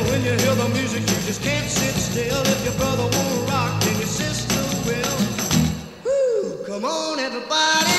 when you hear the music, you just can't sit still. If your brother won't rock, then your sister will. Woo! Come on, everybody.